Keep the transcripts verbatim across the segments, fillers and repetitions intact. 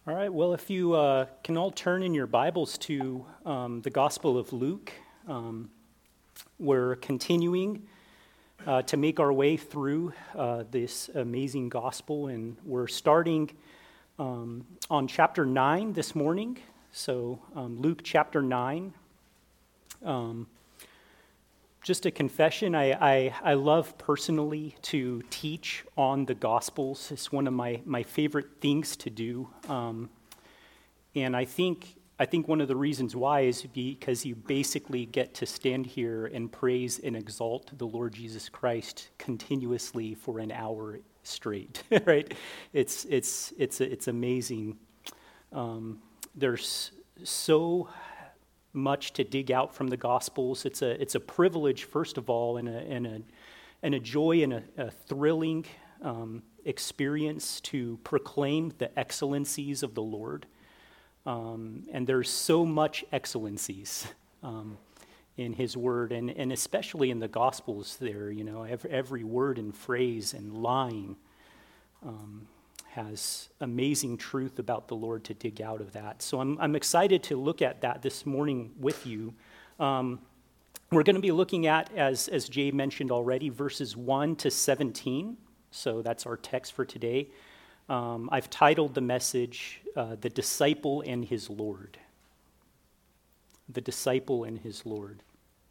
All right, well, if you uh, can all turn in your Bibles to um, the Gospel of Luke, um, we're continuing uh, to make our way through uh, this amazing gospel, and we're starting um, on chapter nine this morning. So, um, Luke chapter nine. Um, just a confession, I, I, I love personally to teach on the Gospels. It's one of my, my favorite things to do. Um, and I think I think one of the reasons why is because you basically get to stand here and praise and exalt the Lord Jesus Christ continuously for an hour straight, right? It's, it's, it's, it's amazing. Um, there's so much to dig out from the Gospels. It's a it's a privilege, first of all, and a and a and a joy and a, a thrilling um, experience to proclaim the excellencies of the Lord. Um, and there's so much excellencies um, in His Word, and and especially in the Gospels. There, you know, every, every word and phrase and line Um, has amazing truth about the Lord to dig out of that. So I'm I'm excited to look at that this morning with you. Um, we're going to be looking at, as, as Jay mentioned already, verses one to seventeen. So that's our text for today. Um, I've titled the message, uh, The Disciple and His Lord. The Disciple and His Lord.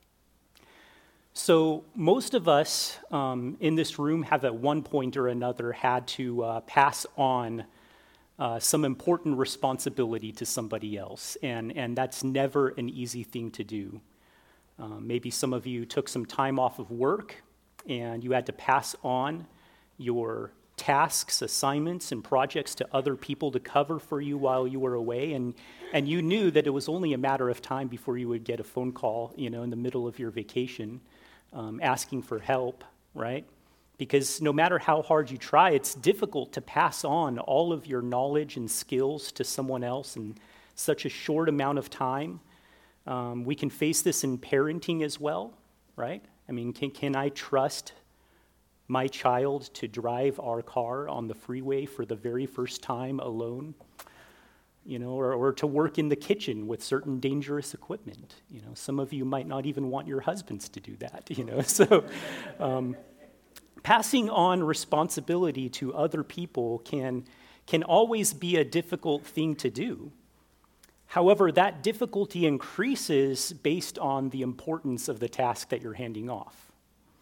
So most of us um, in this room have at one point or another had to uh, pass on uh, some important responsibility to somebody else, and, and that's never an easy thing to do. Um, maybe some of you took some time off of work and you had to pass on your tasks, assignments, and projects to other people to cover for you while you were away, and, and you knew that it was only a matter of time before you would get a phone call, you know, in the middle of your vacation. Um, asking for help, right? Because no matter how hard you try, it's difficult to pass on all of your knowledge and skills to someone else in such a short amount of time. Um, we can face this in parenting as well, right? I mean, can, can I trust my child to drive our car on the freeway for the very first time alone? You know, or, or to work in the kitchen with certain dangerous equipment. You know, some of you might not even want your husbands to do that, you know. So um, passing on responsibility to other people can, can always be a difficult thing to do. However, that difficulty increases based on the importance of the task that you're handing off.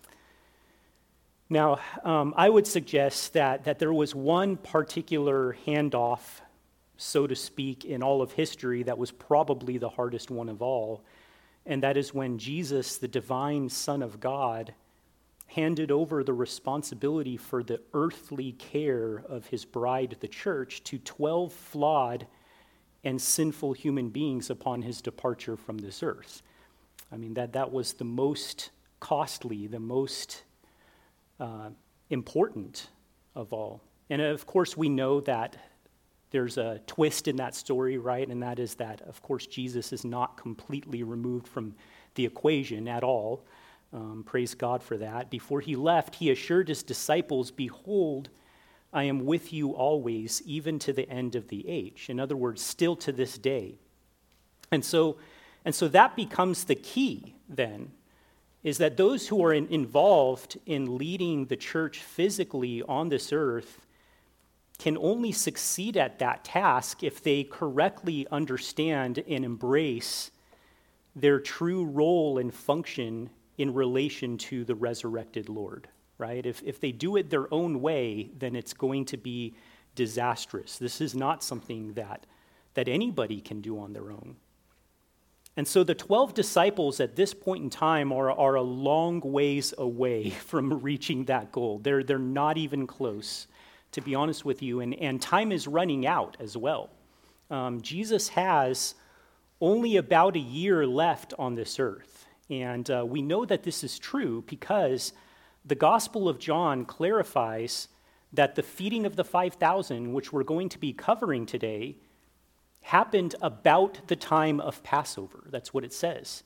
Now, um, I would suggest that, that there was one particular handoff, so to speak, in all of history that was probably the hardest one of all, and that is when Jesus, the divine Son of God, handed over the responsibility for the earthly care of his bride, the church, to twelve flawed and sinful human beings upon his departure from this earth. I mean, that, that was the most costly, the most uh, important of all. And of course, we know that there's a twist in that story, right? And that is that, of course, Jesus is not completely removed from the equation at all. Um, praise God for that. Before he left, he assured his disciples, "Behold, I am with you always, even to the end of the age." In other words, still to this day. And so, and so that becomes the key then, is that those who are in, involved in leading the church physically on this earth can only succeed at that task if they correctly understand and embrace their true role and function in relation to the resurrected Lord, right? If, if they do it their own way, then it's going to be disastrous. This is not something that, that anybody can do on their own. And so the twelve disciples at this point in time are, are a long ways away from reaching that goal. They're, they're not even close, to be honest with you, and, and time is running out as well. Um, Jesus has only about a year left on this earth, and uh, we know that this is true because the Gospel of John clarifies that the feeding of the five thousand, which we're going to be covering today, happened about the time of Passover. That's what it says.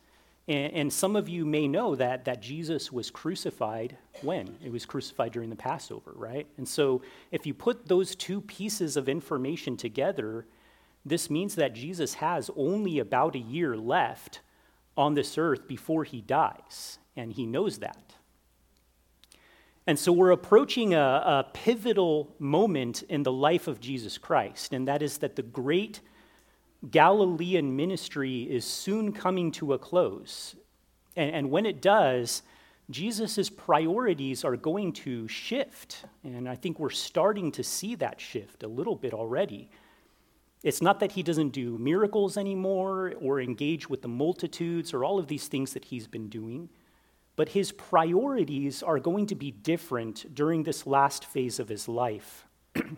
And, and some of you may know that, that Jesus was crucified when? It was crucified during the Passover, right? And so if you put those two pieces of information together, this means that Jesus has only about a year left on this earth before he dies, and he knows that. And so we're approaching a, a pivotal moment in the life of Jesus Christ, and that is that the great Galilean ministry is soon coming to a close. And, and when it does, Jesus' priorities are going to shift, and I think we're starting to see that shift a little bit already. It's not that he doesn't do miracles anymore or engage with the multitudes or all of these things that he's been doing, but his priorities are going to be different during this last phase of his life.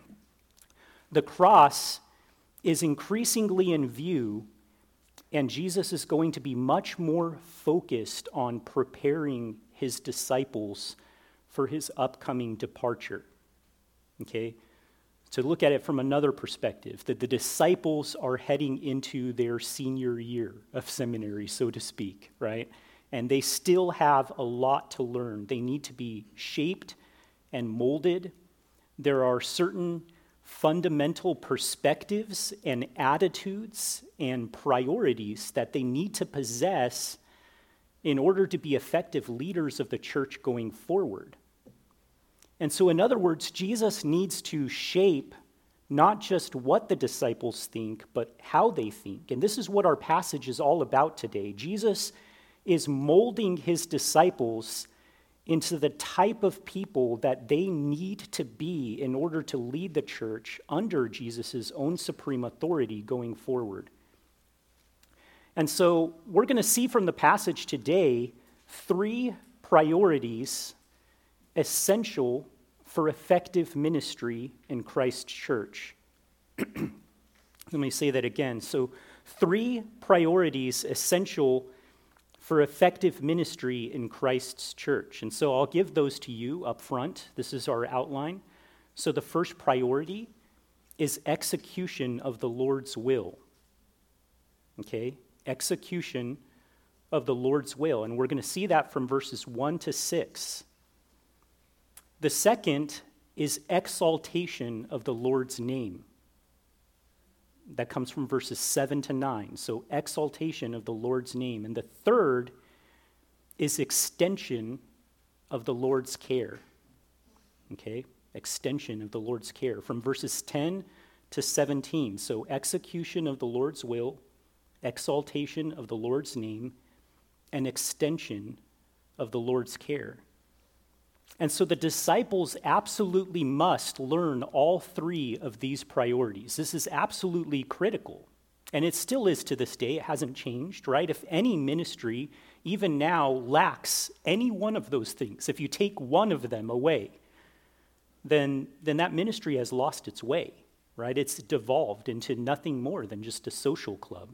The cross is increasingly in view, and Jesus is going to be much more focused on preparing his disciples for his upcoming departure. Okay? To look at it from another perspective, that the disciples are heading into their senior year of seminary, so to speak, right? And they still have a lot to learn. They need to be shaped and molded. There are certain fundamental perspectives and attitudes and priorities that they need to possess in order to be effective leaders of the church going forward. And so, in other words, Jesus needs to shape not just what the disciples think, but how they think. And this is what our passage is all about today. Jesus is molding his disciples into the type of people that they need to be in order to lead the church under Jesus' own supreme authority going forward. And so we're going to see from the passage today three priorities essential for effective ministry in Christ's church. Let me say that again. So three priorities essential for effective ministry in Christ's church. And so I'll give those to you up front. This is our outline. So the first priority is execution of the Lord's will. Okay? Execution of the Lord's will. And we're going to see that from verses one to six. The second is exaltation of the Lord's name. That comes from verses seven to nine. So exaltation of the Lord's name. And the third is extension of the Lord's care. Okay? Extension of the Lord's care from verses ten to seventeen. So execution of the Lord's will, exaltation of the Lord's name, and extension of the Lord's care. And so the disciples absolutely must learn all three of these priorities. This is absolutely critical. And it still is to this day. It hasn't changed, right? If any ministry, even now, lacks any one of those things, if you take one of them away, then, then that ministry has lost its way, right? It's devolved into nothing more than just a social club.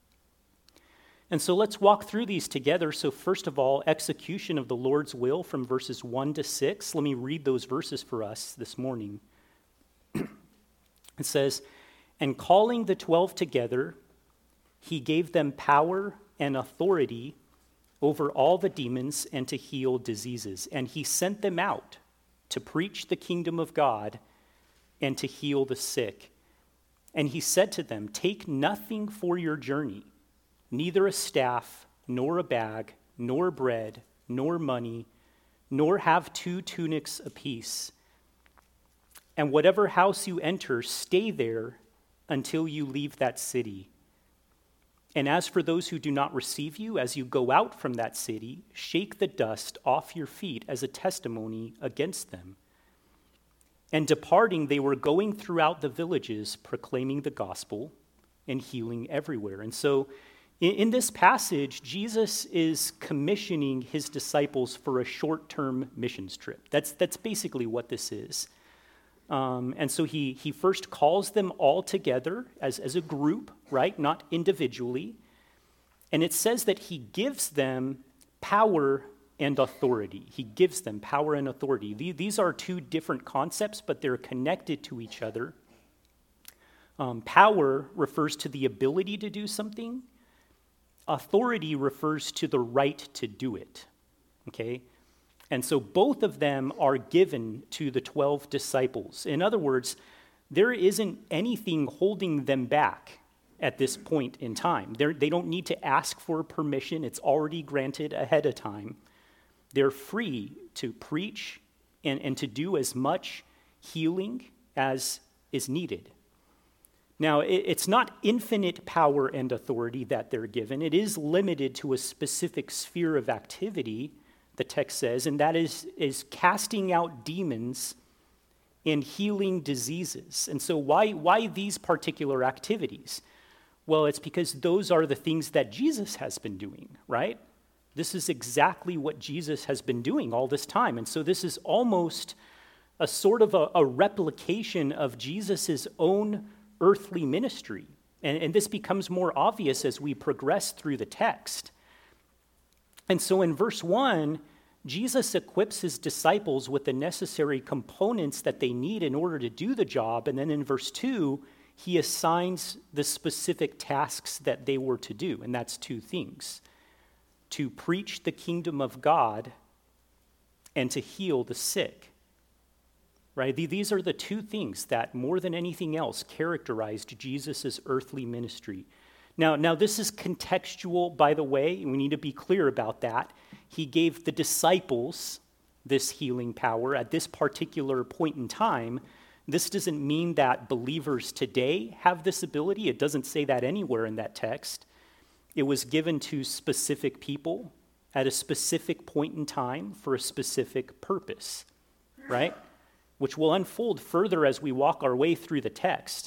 And so let's walk through these together. So first of all, execution of the Lord's will from verses one to six. Let me read those verses for us this morning. It says, "And calling the twelve together, he gave them power and authority over all the demons and to heal diseases. And he sent them out to preach the kingdom of God and to heal the sick. And he said to them, 'Take nothing for your journey, neither a staff, nor a bag, nor bread, nor money, nor have two tunics apiece. And whatever house you enter, stay there until you leave that city. And as for those who do not receive you, as you go out from that city, shake the dust off your feet as a testimony against them.' And departing, they were going throughout the villages, proclaiming the gospel and healing everywhere." And so in this passage, Jesus is commissioning his disciples for a short-term missions trip. That's, that's basically what this is. Um, and so he, he first calls them all together as, as a group, right? Not individually. And it says that he gives them power and authority. He gives them power and authority. These are two different concepts, but they're connected to each other. Um, power refers to the ability to do something. authority refers to the right to do it, okay? And so both of them are given to the twelve disciples. In other words, there isn't anything holding them back at this point in time. They're, they don't need to ask for permission. It's already granted ahead of time. They're free to preach and, and to do as much healing as is needed. Now, it, it's not infinite power and authority that they're given. It is limited to a specific sphere of activity, the text says, and that is, is casting out demons and healing diseases. And so why, why these particular activities? Well, it's because those are the things that Jesus has been doing, right? This is exactly what Jesus has been doing all this time. And so this is almost a sort of a, a replication of Jesus' own earthly ministry. And, and this becomes more obvious as we progress through the text. And so in verse one, Jesus equips his disciples with the necessary components that they need in order to do the job. And then in verse two, he assigns the specific tasks that they were to do. And that's two things: to preach the kingdom of God and to heal the sick. Right? These are the two things that more than anything else characterized Jesus' earthly ministry. Now, now, this is contextual, by the way, and we need to be clear about that. He gave the disciples this healing power at this particular point in time. This doesn't mean that believers today have this ability. It doesn't say that anywhere in that text. It was given to specific people at a specific point in time for a specific purpose, right? Which will unfold further as we walk our way through the text.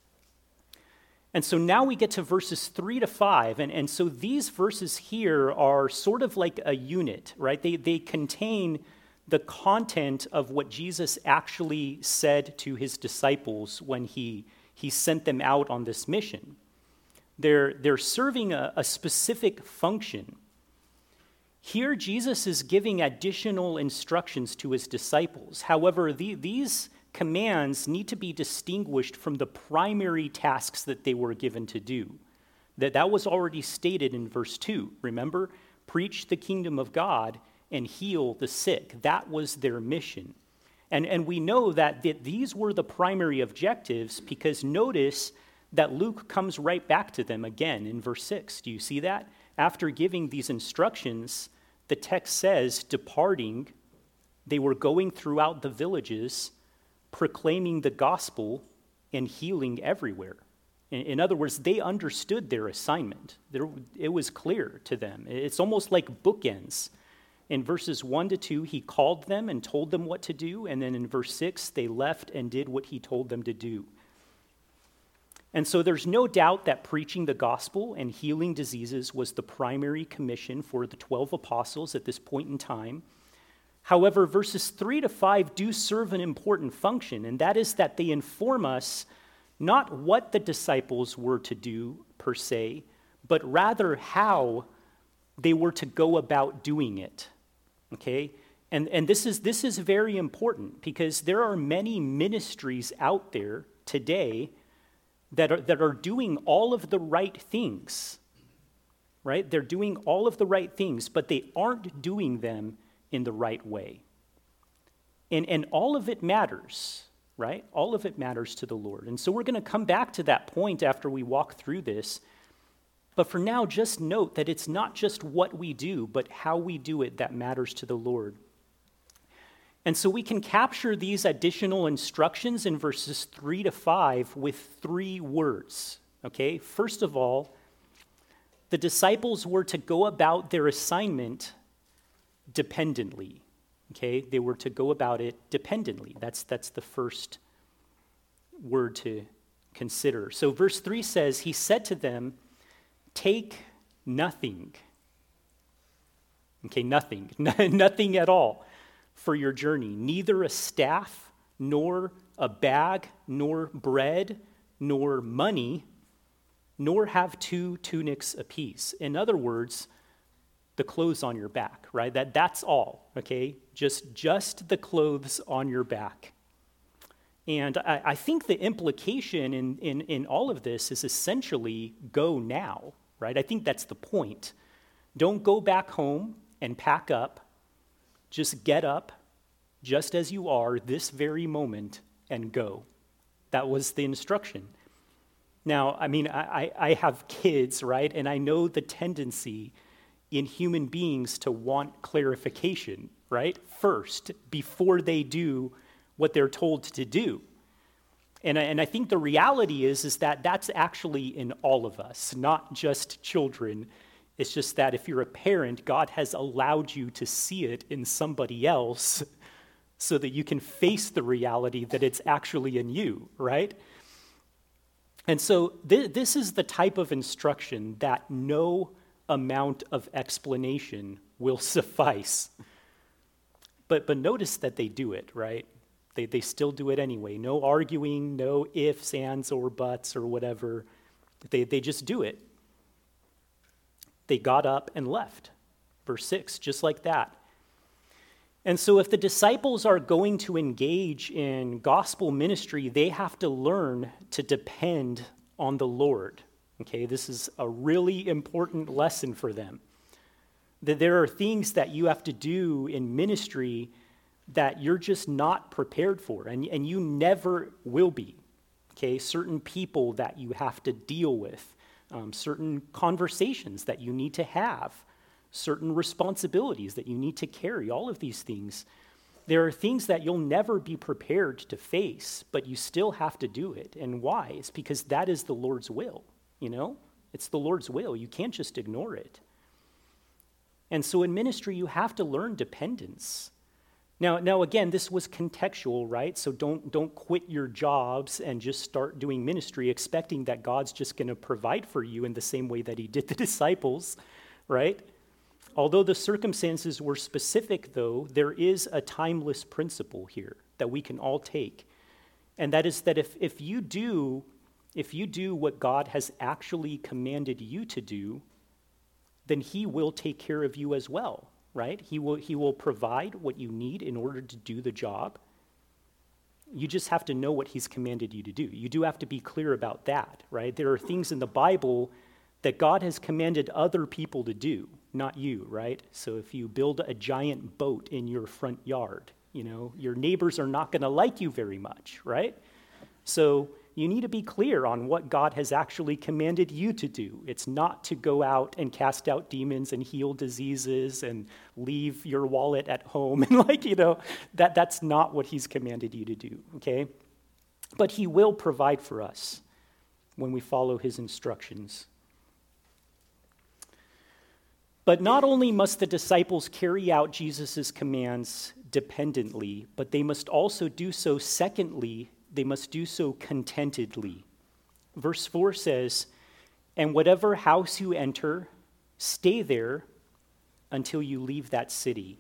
And so now we get to verses three to five, and, and so these verses here are sort of like a unit, right? They, they contain the content of what Jesus actually said to his disciples when he, he sent them out on this mission. They're, they're serving a, a specific function. Here, Jesus is giving additional instructions to his disciples. However, the, these commands need to be distinguished from the primary tasks that they were given to do. That, that was already stated in verse two. Remember? Preach the kingdom of God and heal the sick. That was their mission. And, and we know that th- these were the primary objectives because notice that Luke comes right back to them again in verse six. Do you see that? After giving these instructions, the text says, departing, they were going throughout the villages, proclaiming the gospel and healing everywhere. In, in other words, they understood their assignment. There, it was clear to them. It's almost like bookends. In verses one to two, he called them and told them what to do, and then in verse six, they left and did what he told them to do. And so there's no doubt that preaching the gospel and healing diseases was the primary commission for the twelve apostles at this point in time. However, verses three to five do serve an important function, and that is that they inform us not what the disciples were to do per se, but rather how they were to go about doing it. Okay? And, and this is, this is very important because there are many ministries out there today that are, that are doing all of the right things, right? They're doing all of the right things, but they aren't doing them in the right way. And, and all of it matters, right? All of it matters to the Lord. And so we're going to come back to that point after we walk through this. But for now, just note that it's not just what we do, but how we do it that matters to the Lord. And so we can capture these additional instructions in verses three to five with three words, okay? First of all, the disciples were to go about their assignment dependently, okay? They were to go about it dependently. That's, that's the first word to consider. So verse three says, he said to them, take nothing. Okay, nothing, nothing at all for your journey, neither a staff, nor a bag, nor bread, nor money, nor have two tunics apiece. In other words, the clothes on your back, right? That, that's all, okay? Just, just the clothes on your back. And I, I think the implication in, in, in all of this is essentially go now, right? I think that's the point. Don't go back home and pack up. Just get up, just as you are this very moment, and go. That was the instruction. Now, I mean, I, I have kids, right? And I know the tendency in human beings to want clarification, right? First, before they do what they're told to do. And I, and I think the reality is, is that that's actually in all of us, not just children. It's just that if you're a parent, God has allowed you to see it in somebody else so that you can face the reality that it's actually in you, right? And so th- this is the type of instruction that no amount of explanation will suffice. But but notice that they do it, right? They they still do it anyway. No arguing, no ifs, ands, or buts, or whatever. They they just do it. They got up and left. Verse six, just like that. And so if the disciples are going to engage in gospel ministry, they have to learn to depend on the Lord. Okay, this is a really important lesson for them. That there are things that you have to do in ministry that you're just not prepared for, and, and you never will be. Okay, certain people that you have to deal with, um, certain conversations that you need to have, certain responsibilities that you need to carry, all of these things. There are things that you'll never be prepared to face, but you still have to do it. And why? It's because that is the Lord's will, you know? It's the Lord's will. You can't just ignore it. And so in ministry, you have to learn dependence. Now, now again, this was contextual, right? So don't, don't quit your jobs and just start doing ministry expecting that God's just going to provide for you in the same way that he did the disciples, right? Although the circumstances were specific, though, there is a timeless principle here that we can all take. And that is that if, if you do, if you do what God has actually commanded you to do, then he will take care of you as well, right? He will, he will provide what you need in order to do the job. You just have to know what he's commanded you to do. You do have to be clear about that, right? There are things in the Bible that God has commanded other people to do, not you, right? So if you build a giant boat in your front yard, you know, your neighbors are not going to like you very much, right? So you need to be clear on what God has actually commanded you to do. It's not to go out and cast out demons and heal diseases and leave your wallet at home and like, you know, that that's not what he's commanded you to do, okay? But he will provide for us when we follow his instructions. But not only must the disciples carry out Jesus' commands dependently, but they must also do so, secondly, they must do so contentedly. Verse four says, "And whatever house you enter, stay there until you leave that city."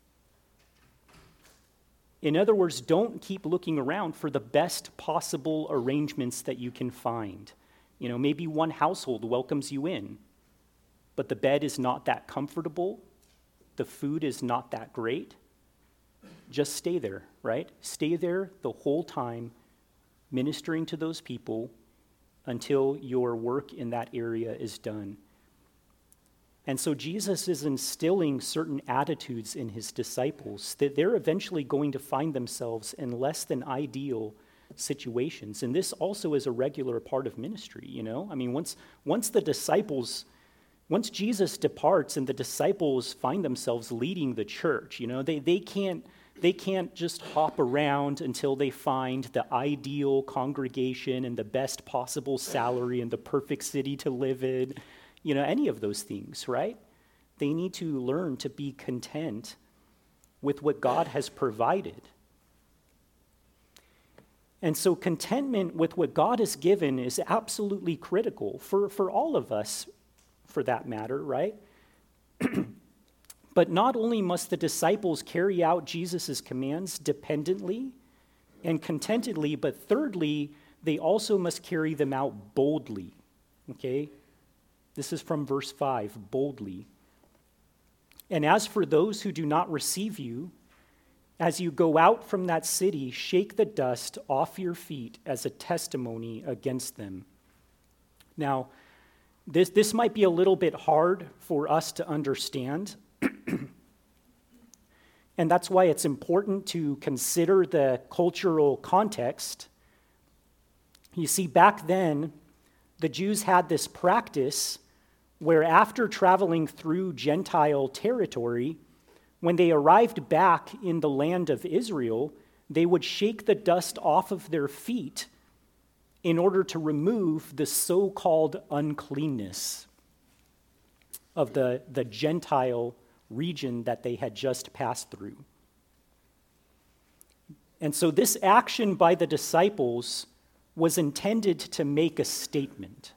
In other words, don't keep looking around for the best possible arrangements that you can find. You know, maybe one household welcomes you in, but the bed is not that comfortable, the food is not that great. Just stay there, right? Stay there the whole time, ministering to those people until your work in that area is done. And so Jesus is instilling certain attitudes in his disciples that they're eventually going to find themselves in less than ideal situations. And this also is a regular part of ministry, you know? I mean, once once the disciples Once Jesus departs and the disciples find themselves leading the church, you know, they, they can't they can't just hop around until they find the ideal congregation and the best possible salary and the perfect city to live in, you know, any of those things, right? They need to learn to be content with what God has provided. And so contentment with what God has given is absolutely critical for, for all of us, for that matter, right? But not only must the disciples carry out Jesus' commands dependently and contentedly, but thirdly, they also must carry them out boldly, okay? This is from verse five, boldly. "And as for those who do not receive you, as you go out from that city, shake the dust off your feet as a testimony against them." Now, This, this might be a little bit hard for us to understand. And that's why it's important to consider the cultural context. You see, back then, the Jews had this practice where after traveling through Gentile territory, when they arrived back in the land of Israel, they would shake the dust off of their feet in order to remove the so-called uncleanness of the, the Gentile region that they had just passed through. And so this action by the disciples was intended to make a statement.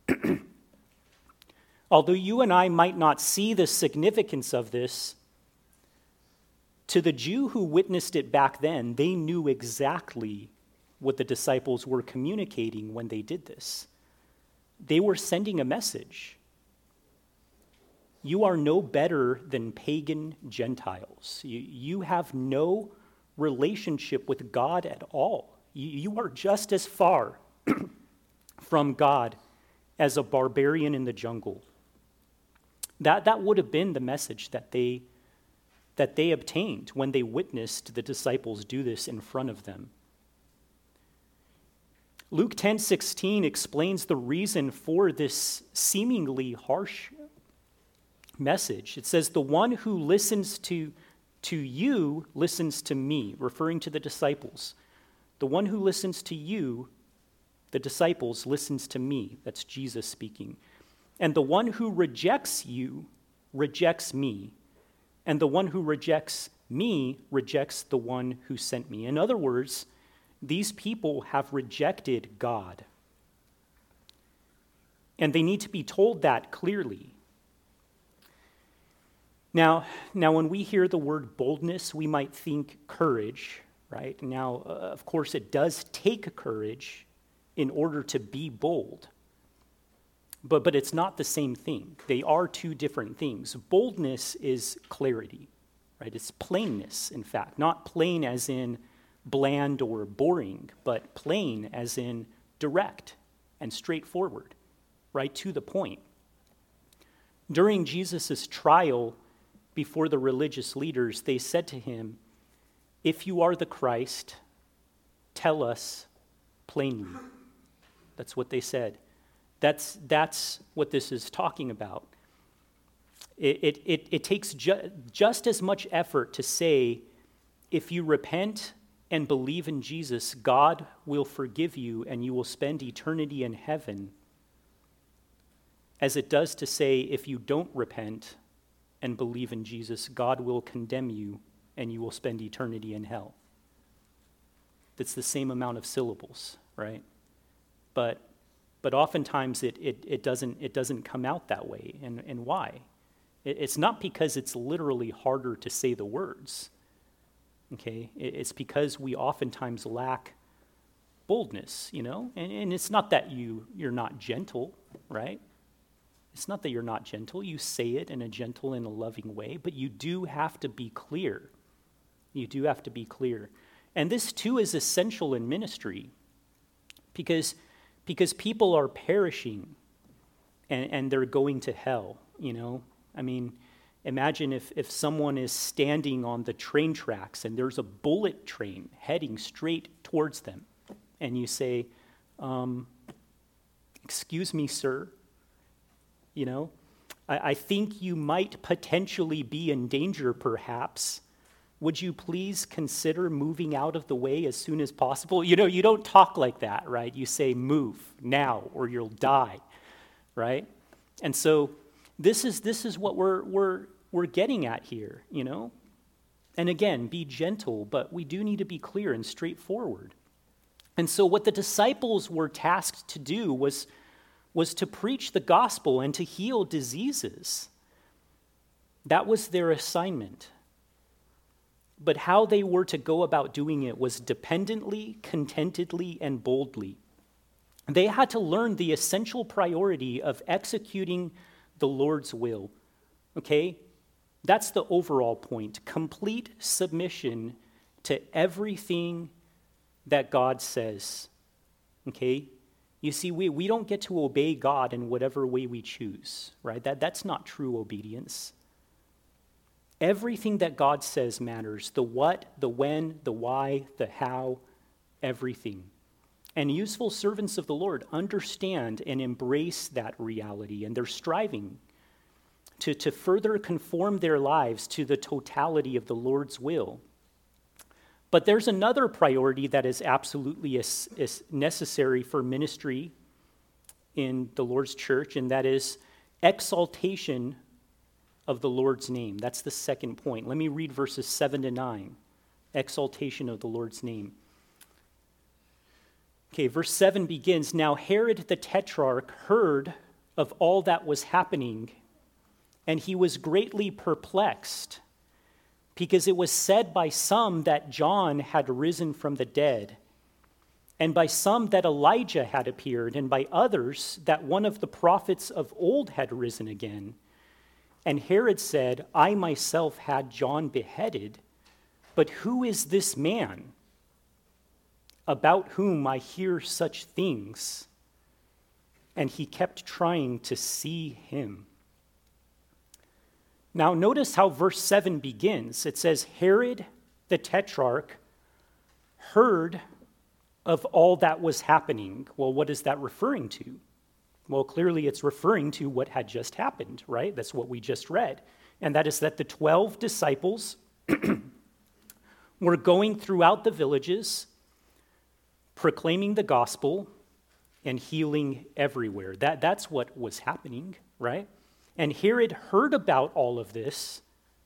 Although you and I might not see the significance of this, to the Jew who witnessed it back then, they knew exactly what the disciples were communicating when they did this. They were sending a message. You are no better than pagan Gentiles. You, you have no relationship with God at all. You, you are just as far from God as a barbarian in the jungle. That, that would have been the message that they, that they obtained when they witnessed the disciples do this in front of them. Luke ten sixteen explains the reason for this seemingly harsh message. It says, the one who listens to, to you listens to me, referring to the disciples. The one who listens to you, the disciples, listens to me. That's Jesus speaking. And the one who rejects you rejects me. And the one who rejects me rejects the one who sent me. In other words, these people have rejected God. And they need to be told that clearly. Now, now, when we hear the word boldness, we might think courage, right? Now, uh, of course, it does take courage in order to be bold. But, but it's not the same thing. They are two different things. Boldness is clarity, right? It's plainness, in fact. Not plain as in bland or boring, but plain as in direct and straightforward, right to the point. During Jesus' trial before the religious leaders, they said to him, if you are the Christ, tell us plainly. That's what they said. That's, that's what this is talking about. It, it, it, it takes ju- just as much effort to say, if you repent and believe in Jesus, God will forgive you and you will spend eternity in heaven, as it does to say, if you don't repent and believe in Jesus, God will condemn you and you will spend eternity in hell. That's the same amount of syllables, right? But but oftentimes it it, it doesn't it doesn't come out that way. And, and why? It, it's not because it's literally harder to say the words. Okay? It, it's because we oftentimes lack boldness, you know? And, and it's not that you you're not gentle, right? It's not that you're not gentle. You say it in a gentle and a loving way, but you do have to be clear. You do have to be clear. And this too is essential in ministry because, because people are perishing and, and they're going to hell, you know? I mean, imagine if, if someone is standing on the train tracks and there's a bullet train heading straight towards them and you say, um, excuse me, sir, you know, I, I think you might potentially be in danger, perhaps. Would you please consider moving out of the way as soon as possible? You know, you don't talk like that, right? You say, move now or you'll die, right? And so this is this is what we're we're we're getting at here, you know? And again, be gentle, but we do need to be clear and straightforward. And so what the disciples were tasked to do was was to preach the gospel and to heal diseases. That was their assignment. But how they were to go about doing it was dependently, contentedly, and boldly. They had to learn the essential priority of executing the Lord's will. Okay? That's the overall point. Complete submission to everything that God says. Okay? You see, we, we don't get to obey God in whatever way we choose, right? That, that's not true obedience. Everything that God says matters. The what, the when, the why, the how, everything. And useful servants of the Lord understand and embrace that reality, and they're striving to, to further conform their lives to the totality of the Lord's will. But there's another priority that is absolutely as, as necessary for ministry in the Lord's church, and that is exaltation of the Lord's name. That's the second point. Let me read verses seven to nine. Exaltation of the Lord's name. Okay, verse seven begins, "Now Herod the Tetrarch heard of all that was happening, and he was greatly perplexed, because it was said by some that John had risen from the dead, and by some that Elijah had appeared, and by others that one of the prophets of old had risen again. And Herod said, I myself had John beheaded, but who is this man about whom I hear such things?" And he kept trying to see him. Now notice how verse seven begins. It says, Herod the Tetrarch heard of all that was happening. Well, what is that referring to? Well, clearly it's referring to what had just happened, right? That's what we just read. And that is that the twelve disciples were going throughout the villages, proclaiming the gospel and healing everywhere. That, that's what was happening, right? And Herod heard about all of this.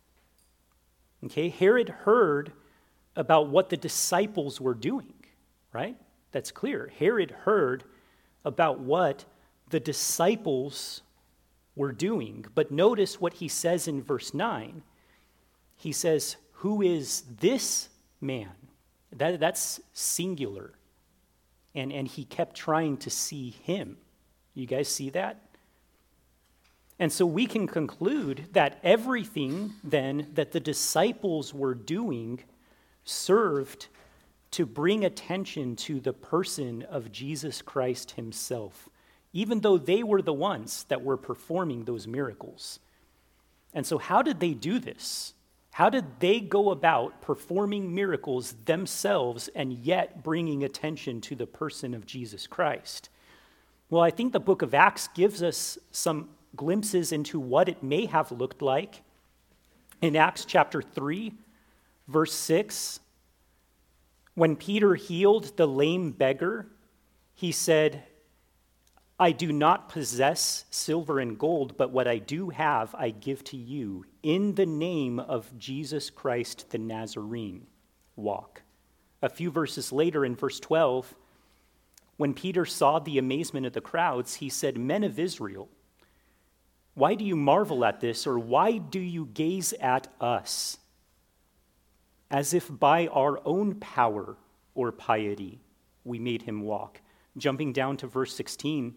Okay, Herod heard about what the disciples were doing, right? That's clear. Herod heard about what the disciples were doing. But notice what he says in verse nine. He says, who is this man? That, that's singular. And, and he kept trying to see him. You guys see that? And so we can conclude that everything then that the disciples were doing served to bring attention to the person of Jesus Christ himself, even though they were the ones that were performing those miracles. And so how did they do this? How did they go about performing miracles themselves and yet bringing attention to the person of Jesus Christ? Well, I think the book of Acts gives us some glimpses into what it may have looked like. In Acts chapter three, verse six, when Peter healed the lame beggar, he said, I do not possess silver and gold, but what I do have I give to you. In the name of Jesus Christ the Nazarene, walk. A few verses later in verse twelve, when Peter saw the amazement of the crowds, he said, Men of Israel, why do you marvel at this, or why do you gaze at us, as if by our own power or piety we made him walk? Jumping down to verse sixteen,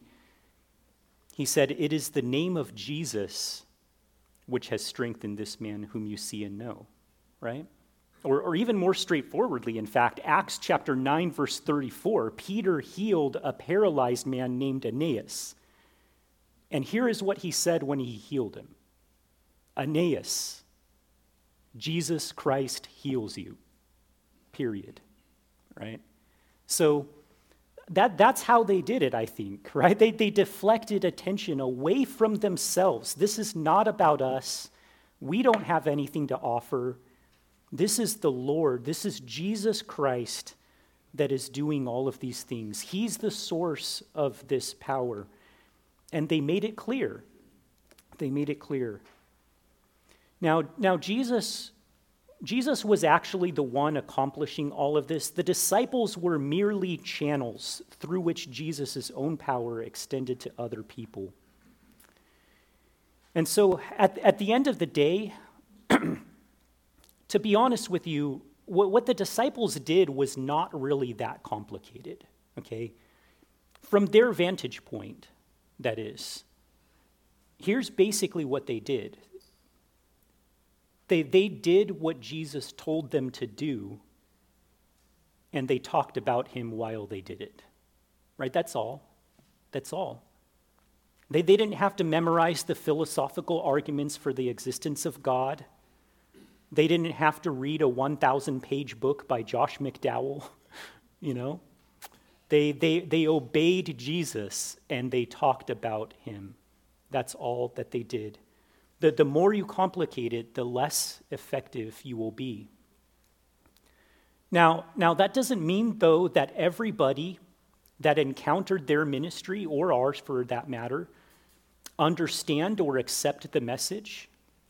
he said, It is the name of Jesus which has strengthened this man whom you see and know, right? Or, or even more straightforwardly, in fact, Acts chapter nine, verse thirty-four, Peter healed a paralyzed man named Aeneas. And here is what he said when he healed him. Aeneas, Jesus Christ heals you, period, right? So that, that's how they did it, I think, right? They, they deflected attention away from themselves. This is not about us. We don't have anything to offer. This is the Lord. This is Jesus Christ that is doing all of these things. He's the source of this power. And they made it clear. They made it clear. Now, now Jesus, Jesus was actually the one accomplishing all of this. The disciples were merely channels through which Jesus' own power extended to other people. And so at, at the end of the day, to be honest with you, what, what the disciples did was not really that complicated, okay? From their vantage point, that is. Here's basically what they did. They, they did what Jesus told them to do, and they talked about him while they did it. Right? That's all. That's all. They, they didn't have to memorize the philosophical arguments for the existence of God. They didn't have to read a one thousand page book by Josh McDowell, you know. They, they, they obeyed Jesus and they talked about him. That's all that they did. The, the more you complicate it, the less effective you will be. Now, now, that doesn't mean, though, that everybody that encountered their ministry, or ours for that matter, understand or accept the message.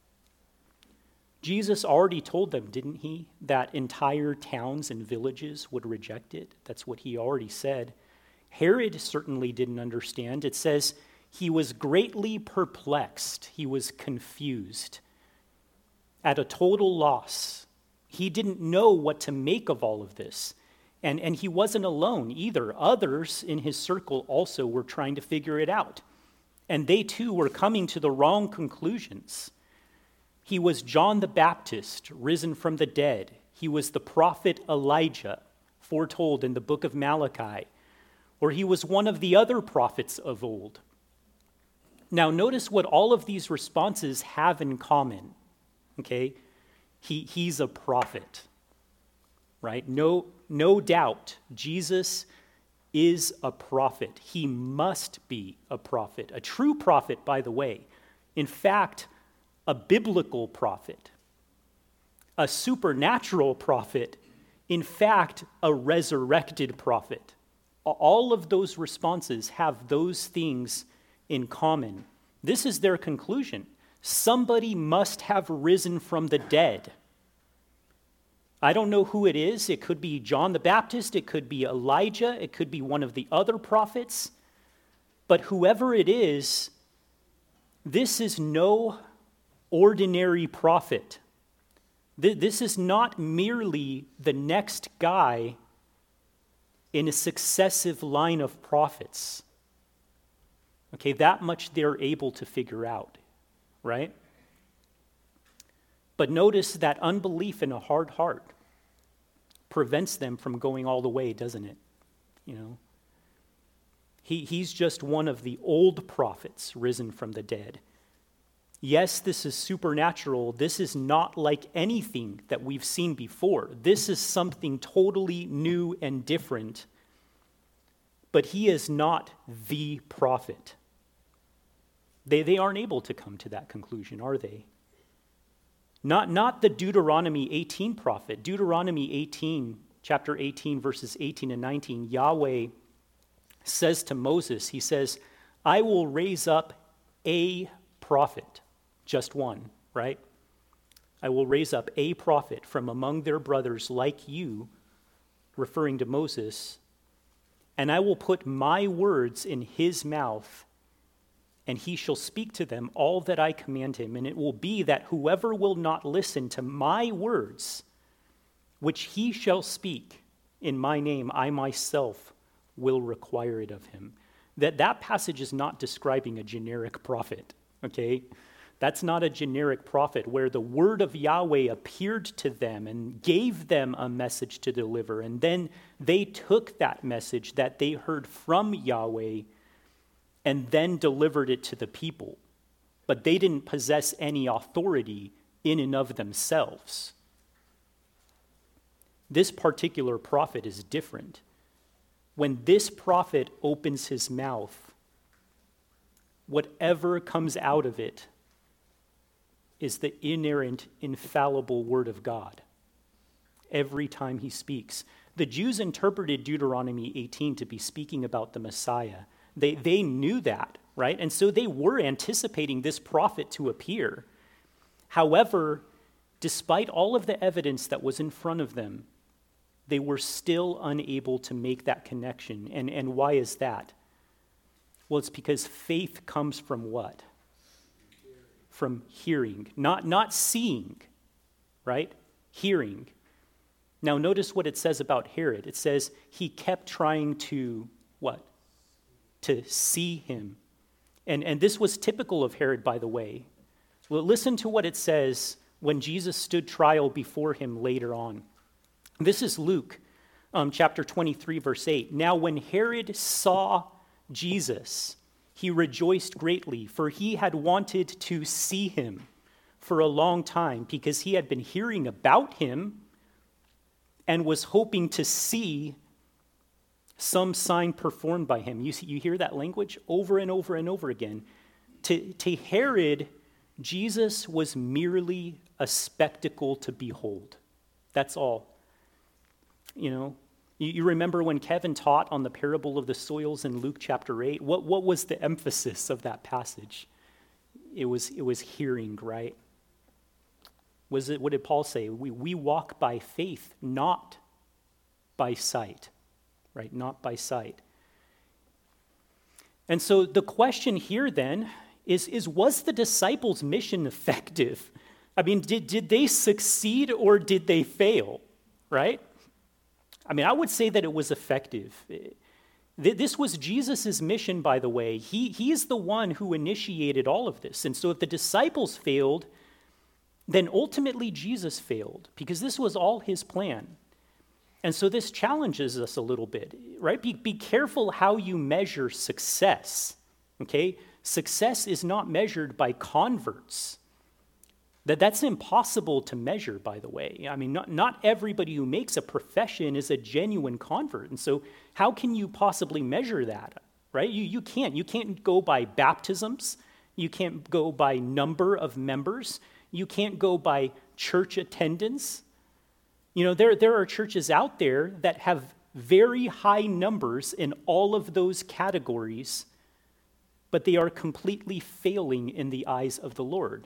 Jesus already told them, didn't he, that entire towns and villages would reject it? That's what he already said. Herod certainly didn't understand. It says he was greatly perplexed. He was confused, at a total loss. He didn't know what to make of all of this. And, and he wasn't alone either. Others in his circle also were trying to figure it out. And they too were coming to the wrong conclusions. He was John the Baptist, risen from the dead. He was the prophet Elijah, foretold in the book of Malachi. Or he was one of the other prophets of old. Now notice what all of these responses have in common. Okay? He, he's a prophet, right? No, no doubt, Jesus is a prophet. He must be a prophet, a true prophet, by the way. In fact, a biblical prophet, a supernatural prophet, in fact, a resurrected prophet. All of those responses have those things in common. This is their conclusion. Somebody must have risen from the dead. I don't know who it is. It could be John the Baptist. It could be Elijah. It could be one of the other prophets. But whoever it is, this is no ordinary prophet. This is not merely the next guy in a successive line of prophets. Okay, that much they're able to figure out. Right? But notice that unbelief in a hard heart prevents them from going all the way, doesn't it? You know, he, he's just one of the old prophets risen from the dead. Yes, this is supernatural. This is not like anything that we've seen before. This is something totally new and different. But he is not the prophet. They, they aren't able to come to that conclusion, are they? Not, not the Deuteronomy eighteen prophet. Deuteronomy eighteen, chapter eighteen, verses eighteen and nineteen, Yahweh says to Moses, he says, I will raise up a prophet, just one, right? I will raise up a prophet from among their brothers like you, referring to Moses, and I will put my words in his mouth, and he shall speak to them all that I command him. And it will be that whoever will not listen to my words, which he shall speak in my name, I myself will require it of him. That that passage is not describing a generic prophet, okay? That's not a generic prophet where the word of Yahweh appeared to them and gave them a message to deliver. And then they took that message that they heard from Yahweh and then delivered it to the people. But they didn't possess any authority in and of themselves. This particular prophet is different. When this prophet opens his mouth, whatever comes out of it is the inerrant, infallible word of God. Every time he speaks. The Jews interpreted Deuteronomy eighteen to be speaking about the Messiah. They, they knew that, right? And so they were anticipating this prophet to appear. However, despite all of the evidence that was in front of them, they were still unable to make that connection. And, and why is that? Well, it's because faith comes from what? From hearing, not, not seeing, right? Hearing. Now, notice what it says about Herod. It says he kept trying to, what? To see him. And, and this was typical of Herod, by the way. Well, listen to what it says when Jesus stood trial before him later on. This is Luke um, chapter twenty-three, verse eight. Now when Herod saw Jesus, he rejoiced greatly, for he had wanted to see him for a long time, because he had been hearing about him and was hoping to see some sign performed by him. You see, you hear that language over and over and over again. To, to Herod, Jesus was merely a spectacle to behold. That's all. You know, you, you remember when Kevin taught on the parable of the soils in Luke chapter eight? What, what was the emphasis of that passage? It was, it was hearing, right? Was it, what did Paul say? We, we walk by faith, not by sight, right? Not by sight. And so the question here then is, is was the disciples' mission effective? I mean, did, did they succeed or did they fail, right? I mean, I would say that it was effective. This was Jesus' mission, by the way. He, he is the one who initiated all of this. And so if the disciples failed, then ultimately Jesus failed, because this was all his plan. And so this challenges us a little bit, right? Be, be careful how you measure success, okay? Success is not measured by converts. That, that's impossible to measure, by the way. I mean, not, not everybody who makes a profession is a genuine convert. And so how can you possibly measure that, right? You, you can't. You can't go by baptisms. You can't go by number of members. You can't go by church attendance. You know, there, there are churches out there that have very high numbers in all of those categories, but they are completely failing in the eyes of the Lord.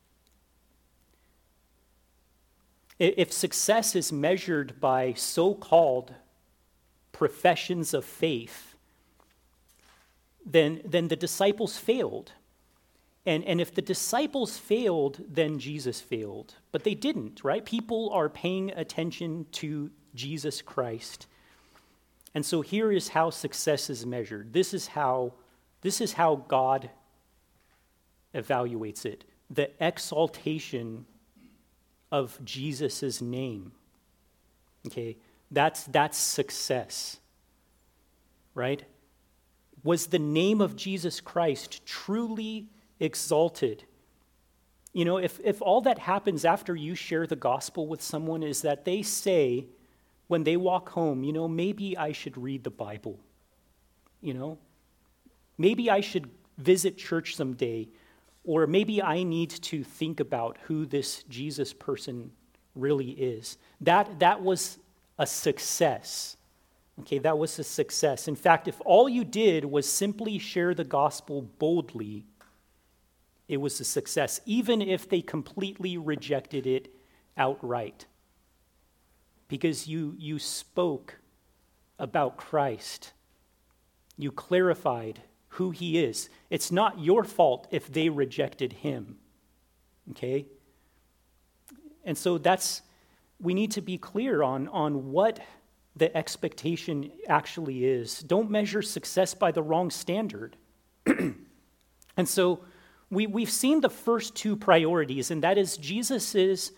If success is measured by so-called professions of faith, then, then the disciples failed. And, and if the disciples failed, then Jesus failed. But they didn't, right? People are paying attention to Jesus Christ. And so here is how success is measured. This is how, this is how God evaluates it. The exaltation of Jesus' name. Okay? That's, that's success, right? Was the name of Jesus Christ truly exalted? You know, if, if all that happens after you share the gospel with someone is that they say, when they walk home, you know, maybe I should read the Bible, you know, maybe I should visit church someday, or maybe I need to think about who this Jesus person really is. That, that was a success. Okay, that was a success. In fact, if all you did was simply share the gospel boldly, it was a success, even if they completely rejected it outright. Because you, you spoke about Christ. You clarified who he is. It's not your fault if they rejected him. Okay? And so that's, we need to be clear on, on what the expectation actually is. Don't measure success by the wrong standard. And so we, we've seen the first two priorities, and that is Jesus's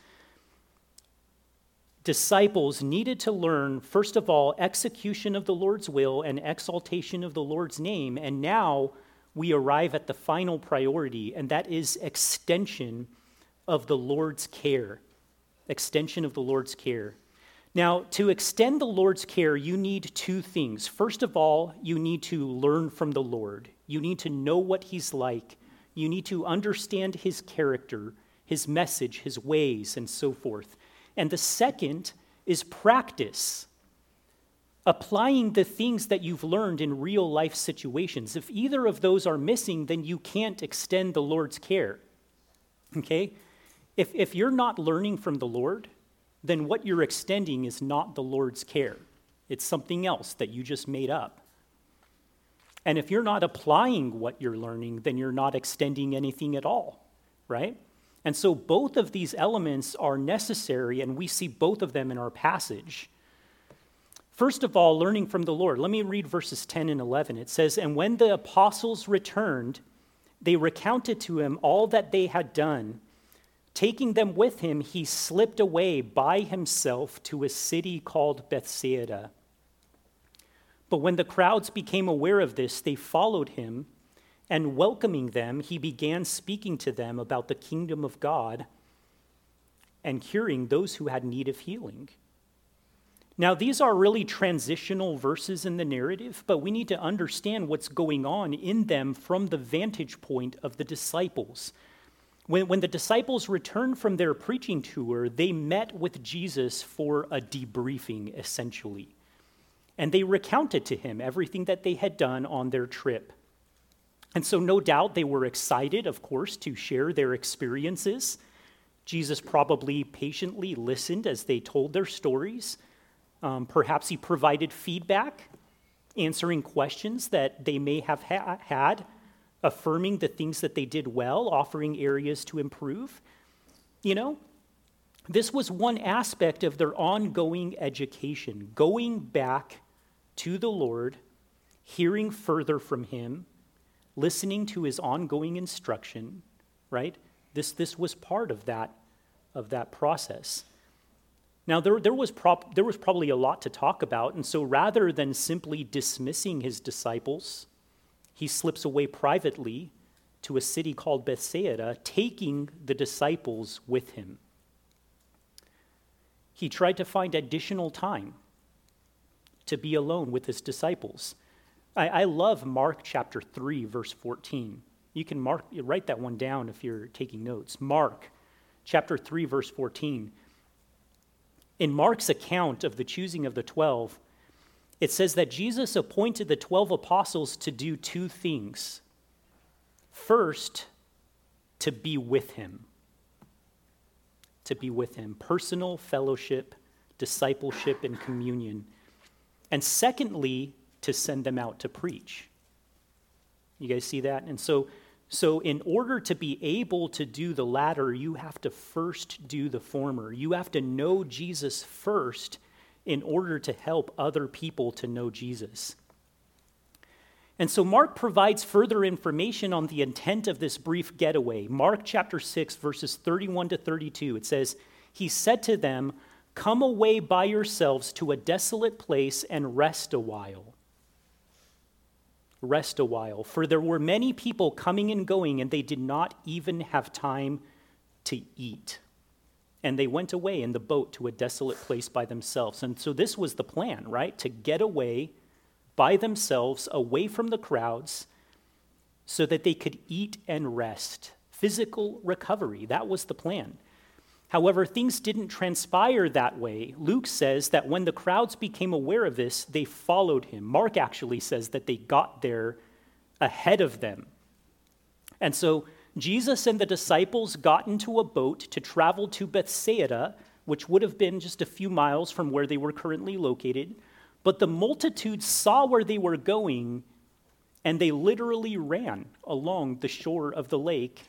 disciples needed to learn, first of all, execution of the Lord's will and exaltation of the Lord's name. And now we arrive at the final priority, and that is extension of the Lord's care. Extension of the Lord's care. Now, to extend the Lord's care, you need two things. First of all, you need to learn from the Lord. You need to know what he's like. You need to understand his character, his message, his ways, and so forth. And the second is practice, applying the things that you've learned in real life situations. If either of those are missing, then you can't extend the Lord's care, okay? If, if you're not learning from the Lord, then what you're extending is not the Lord's care. It's something else that you just made up. And if you're not applying what you're learning, then you're not extending anything at all, right? And so both of these elements are necessary, and we see both of them in our passage. First of all, learning from the Lord. Let me read verses ten and eleven. It says, "And when the apostles returned, they recounted to him all that they had done. Taking them with him, he slipped away by himself to a city called Bethsaida. But when the crowds became aware of this, they followed him, and welcoming them, he began speaking to them about the kingdom of God and curing those who had need of healing. Now, these are really transitional verses in the narrative, but we need to understand what's going on in them from the vantage point of the disciples. When, when the disciples returned from their preaching tour, they met with Jesus for a debriefing, essentially. And they recounted to him everything that they had done on their trip. And so no doubt they were excited, of course, to share their experiences. Jesus probably patiently listened as they told their stories. Um, perhaps he provided feedback, answering questions that they may have ha- had, affirming the things that they did well, offering areas to improve. You know, this was one aspect of their ongoing education, going back to the Lord, hearing further from him, listening to his ongoing instruction, right? This, this was part of that, of that process. Now, there, there, was prop, there was probably a lot to talk about, and so rather than simply dismissing his disciples, he slips away privately to a city called Bethsaida, taking the disciples with him. He tried to find additional time to be alone with his disciples. I, I love Mark chapter three, verse fourteen. You can mark, write that one down if you're taking notes. Mark chapter three, verse fourteen. In Mark's account of the choosing of the twelve, it says that Jesus appointed the twelve apostles to do two things. First, to be with him. To be with him. Personal fellowship, discipleship, and communion. And secondly, to send them out to preach. You guys see that? And so, so in order to be able to do the latter, you have to first do the former. You have to know Jesus first in order to help other people to know Jesus. And so Mark provides further information on the intent of this brief getaway. Mark chapter six, verses thirty-one to thirty-two, it says, he said to them, "Come away by yourselves to a desolate place and rest a while. Rest a while, for there were many people coming and going, and they did not even have time to eat." And they went away in the boat to a desolate place by themselves. And so this was the plan, right? To get away by themselves, away from the crowds, so that they could eat and rest. Physical recovery, that was the plan. However, things didn't transpire that way. Luke says that when the crowds became aware of this, they followed him. Mark actually says that they got there ahead of them. And so Jesus and the disciples got into a boat to travel to Bethsaida, which would have been just a few miles from where they were currently located. But the multitude saw where they were going, and they literally ran along the shore of the lake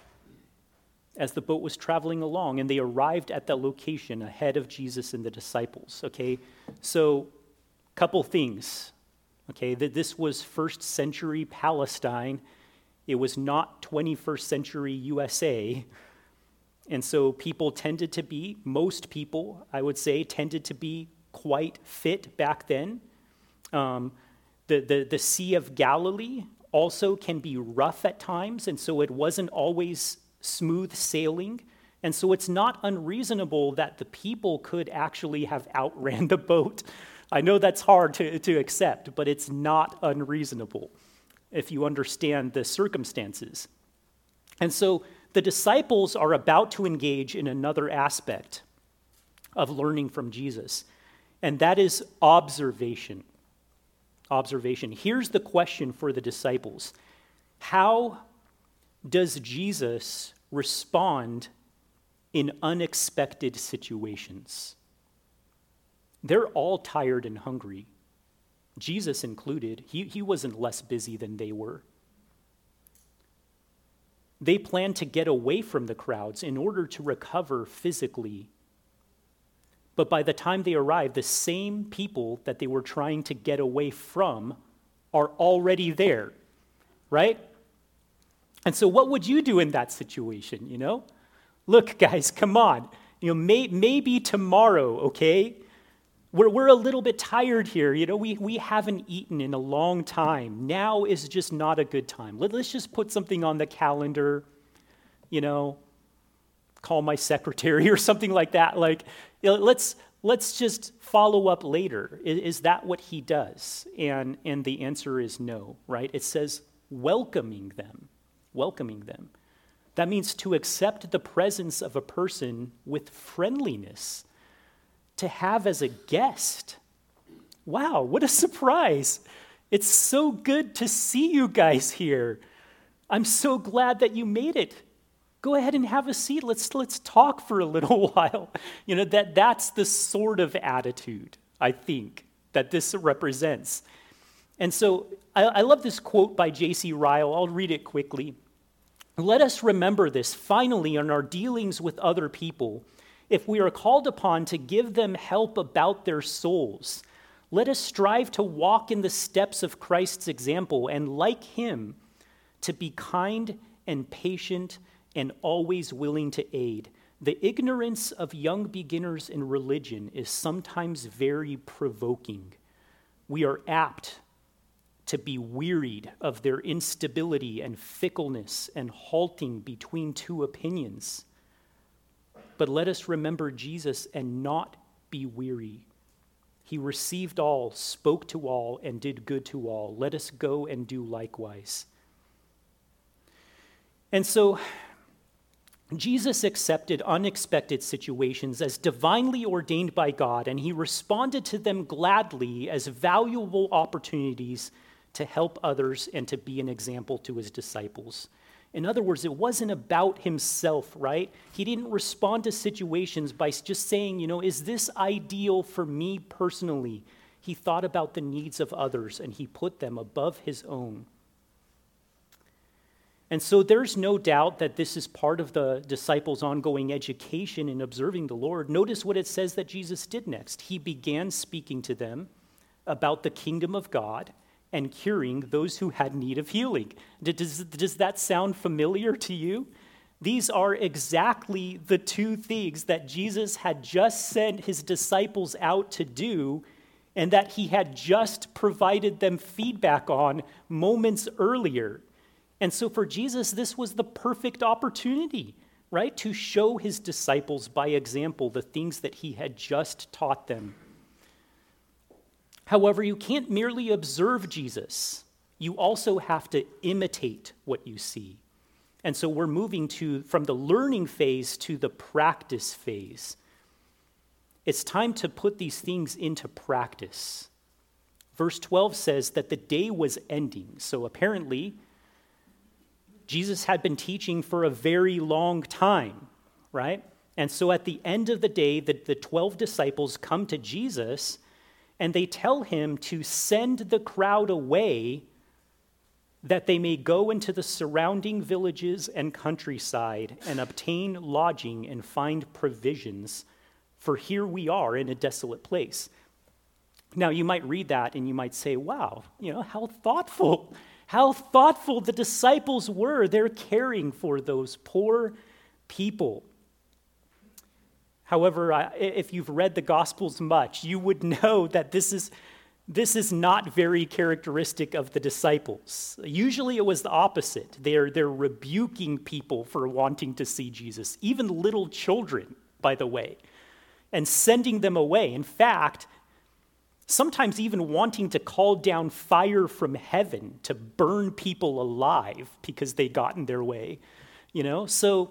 as the boat was traveling along, and they arrived at the location ahead of Jesus and the disciples, okay? So, couple things, okay? That this was first century Palestine. It was not twenty-first century U S A. And so people tended to be, most people, I would say, tended to be quite fit back then. Um, the, the, the Sea of Galilee also can be rough at times, and so it wasn't always smooth sailing. And so it's not unreasonable that the people could actually have outran the boat. I know that's hard to, to accept, but it's not unreasonable if you understand the circumstances. And so the disciples are about to engage in another aspect of learning from Jesus, and that is observation. Observation. Here's the question for the disciples. How does Jesus respond in unexpected situations? They're all tired and hungry. Jesus included. He, he wasn't less busy than they were. They planned to get away from the crowds in order to recover physically. But by the time they arrived, the same people that they were trying to get away from are already there, right? And so what would you do in that situation, you know? Look, guys, come on. You know, may, maybe tomorrow, okay? We're, we're a little bit tired here. You know, we, we haven't eaten in a long time. Now is just not a good time. Let, let's just put something on the calendar, you know, call my secretary or something like that. Like, you know, let's let's just follow up later. Is, is that what he does? And, and the answer is no, right? It says welcoming them, welcoming them. That means to accept the presence of a person with friendliness, to have as a guest. Wow, what a surprise. It's so good to see you guys here. I'm so glad that you made it. Go ahead and have a seat. Let's let's talk for a little while. You know, that that's the sort of attitude, I think, that this represents. And so I, I love this quote by J C Ryle. I'll read it quickly. Let us remember this finally in our dealings with other people. If we are called upon to give them help about their souls, let us strive to walk in the steps of Christ's example and, like him, to be kind and patient and always willing to aid. The ignorance of young beginners in religion is sometimes very provoking. We are apt to be wearied of their instability and fickleness and halting between two opinions. But let us remember Jesus and not be weary. He received all, spoke to all, and did good to all. Let us go and do likewise. And so, Jesus accepted unexpected situations as divinely ordained by God, and he responded to them gladly as valuable opportunities to help others and to be an example to his disciples. In other words, it wasn't about himself, right? He didn't respond to situations by just saying, you know, is this ideal for me personally? He thought about the needs of others and he put them above his own. And so there's no doubt that this is part of the disciples' ongoing education in observing the Lord. Notice what it says that Jesus did next. He began speaking to them about the kingdom of God and curing those who had need of healing. Does, does that sound familiar to you? These are exactly the two things that Jesus had just sent his disciples out to do and that he had just provided them feedback on moments earlier. And so for Jesus, this was the perfect opportunity, right, to show his disciples by example the things that he had just taught them. However, you can't merely observe Jesus. You also have to imitate what you see. And so we're moving to from the learning phase to the practice phase. It's time to put these things into practice. Verse twelve says that the day was ending. So apparently, Jesus had been teaching for a very long time, right? And so at the end of the day, the, the twelve disciples come to Jesus and they tell him to send the crowd away that they may go into the surrounding villages and countryside and obtain lodging and find provisions, for here we are in a desolate place. Now, you might read that and you might say, wow, you know, how thoughtful, how thoughtful the disciples were. They're caring for those poor people. However, if you've read the Gospels much, you would know that this is this is not very characteristic of the disciples. Usually it was the opposite. They're, they're rebuking people for wanting to see Jesus, even little children, by the way, and sending them away. In fact, sometimes even wanting to call down fire from heaven to burn people alive because they got in their way, you know? So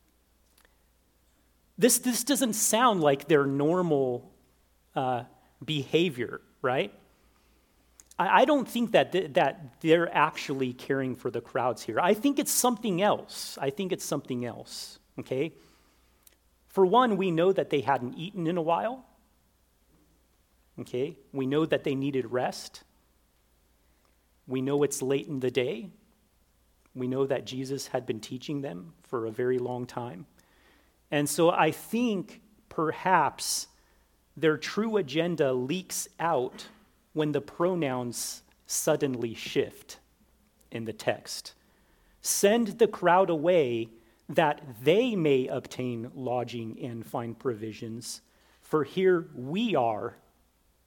This, this doesn't sound like their normal uh, behavior, right? I, I don't think that, th- that they're actually caring for the crowds here. I think it's something else. I think it's something else, okay? For one, we know that they hadn't eaten in a while, okay? We know that they needed rest. We know it's late in the day. We know that Jesus had been teaching them for a very long time. And so I think perhaps their true agenda leaks out when the pronouns suddenly shift in the text. Send the crowd away that they may obtain lodging and find provisions, for here we are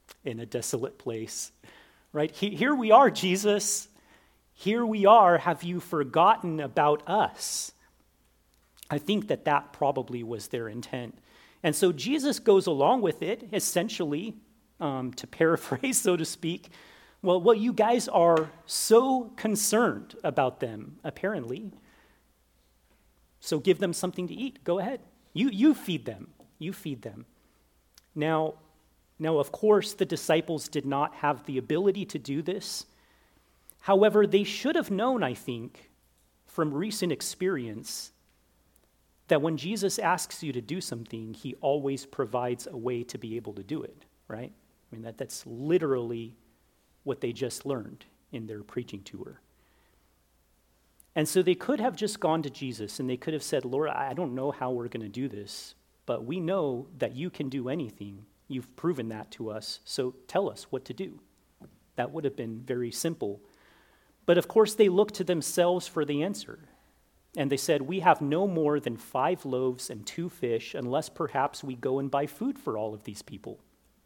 in a desolate place, right? Here we are, Jesus. Here we are. Have you forgotten about us? I think that that probably was their intent. And so Jesus goes along with it, essentially, um, to paraphrase, so to speak. Well, well, you guys are so concerned about them, apparently. So give them something to eat. Go ahead. You, you feed them. You feed them. Now, now, of course, the disciples did not have the ability to do this. However, they should have known, I think, from recent experience, that when Jesus asks you to do something, he always provides a way to be able to do it, right? I mean, that, that's literally what they just learned in their preaching tour. And so they could have just gone to Jesus and they could have said, Lord, I don't know how we're going to do this, but we know that you can do anything. You've proven that to us, so tell us what to do. That would have been very simple. But of course, they looked to themselves for the answer. And they said, we have no more than five loaves and two fish, unless perhaps we go and buy food for all of these people.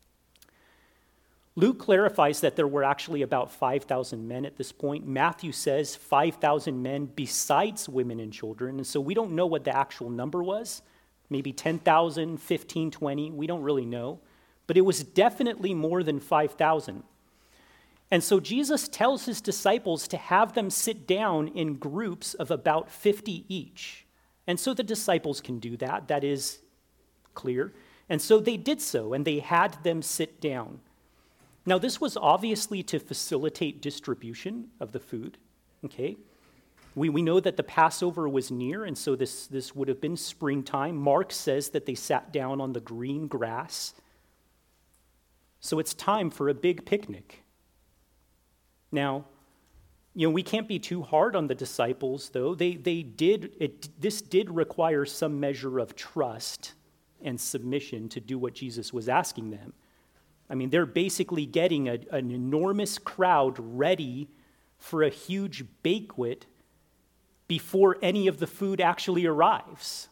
Luke clarifies that there were actually about five thousand men at this point. Matthew says five thousand men besides women and children. And so we don't know what the actual number was. Maybe ten thousand, fifteen, twenty. We don't really know. But it was definitely more than five thousand. And so Jesus tells his disciples to have them sit down in groups of about fifty each. And so the disciples can do that. That is clear. And so they did so, and they had them sit down. Now, this was obviously to facilitate distribution of the food, okay? We, we know that the Passover was near, and so this, this would have been springtime. Mark says that they sat down on the green grass. So it's time for a big picnic. Now, you know, we can't be too hard on the disciples, though. They, they did, it, this did require some measure of trust and submission to do what Jesus was asking them. I mean, they're basically getting a, an enormous crowd ready for a huge banquet before any of the food actually arrives.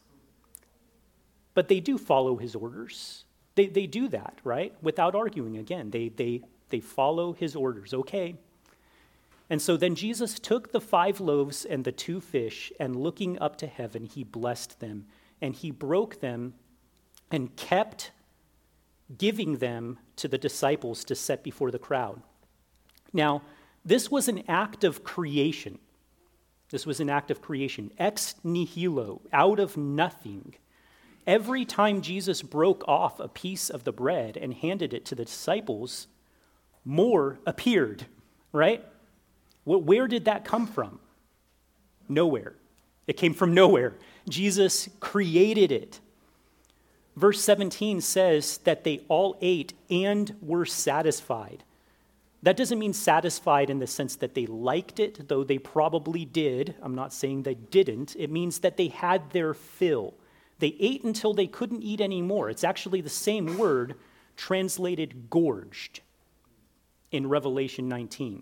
But they do follow his orders. They, they do that, right? Without arguing again. They, they, they follow his orders. Okay. And so then Jesus took the five loaves and the two fish, and looking up to heaven, he blessed them, and he broke them and kept giving them to the disciples to set before the crowd. Now, this was an act of creation. This was an act of creation. Ex nihilo, out of nothing. Every time Jesus broke off a piece of the bread and handed it to the disciples, more appeared, right? Where did that come from? Nowhere. It came from nowhere. Jesus created it. Verse seventeen says that they all ate and were satisfied. That doesn't mean satisfied in the sense that they liked it, though they probably did. I'm not saying they didn't. It means that they had their fill. They ate until they couldn't eat anymore. It's actually the same word translated gorged in Revelation nineteen.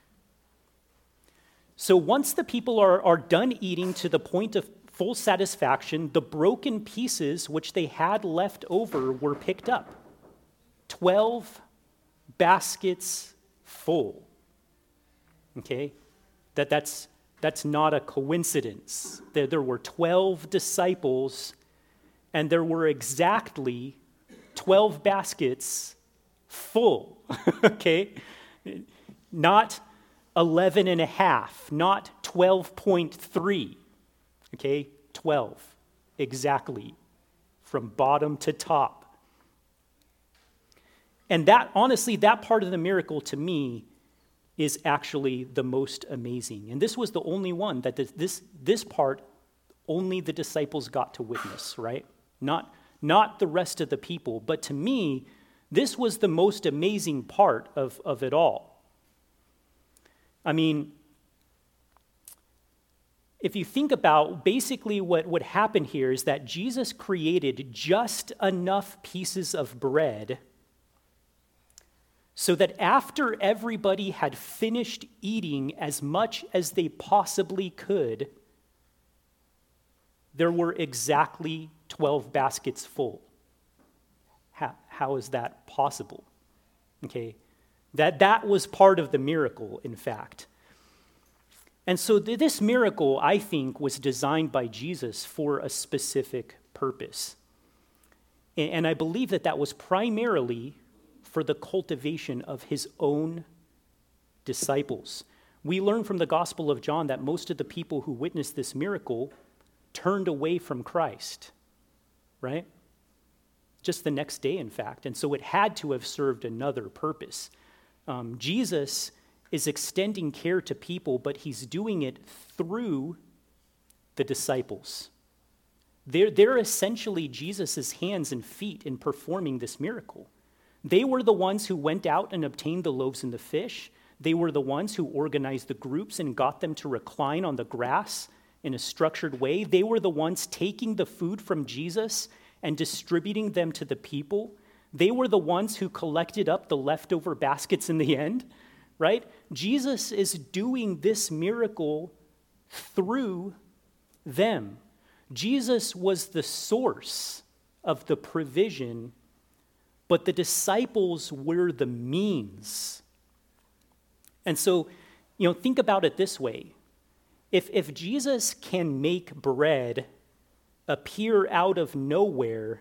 So once the people are, are done eating to the point of full satisfaction, the broken pieces which they had left over were picked up. Twelve baskets full. Okay? That, that's, that's not a coincidence. There, there were twelve disciples, and there were exactly twelve baskets full. Okay? Not eleven and a half, not twelve point three. Okay, twelve, exactly, from bottom to top. And that, honestly, that part of the miracle to me is actually the most amazing. And this was the only one that this, this part, only the disciples got to witness, right? Not, not the rest of the people. But to me, this was the most amazing part of, of it all. I mean, if you think about basically what would happen here is that Jesus created just enough pieces of bread so that after everybody had finished eating as much as they possibly could, there were exactly twelve baskets full. How, how is that possible? Okay, that, that was part of the miracle, in fact. And so th- this miracle, I think, was designed by Jesus for a specific purpose. And, and I believe that that was primarily for the cultivation of his own disciples. We learn from the Gospel of John that most of the people who witnessed this miracle turned away from Christ, right? Just the next day, in fact. And so it had to have served another purpose. Um, Jesus is extending care to people, but he's doing it through the disciples. They're, they're essentially Jesus' hands and feet in performing this miracle. They were the ones who went out and obtained the loaves and the fish. They were the ones who organized the groups and got them to recline on the grass in a structured way. They were the ones taking the food from Jesus and distributing them to the people. They were the ones who collected up the leftover baskets in the end, right? Jesus is doing this miracle through them. Jesus was the source of the provision, but the disciples were the means. And so, you know, think about it this way. If, if Jesus can make bread appear out of nowhere,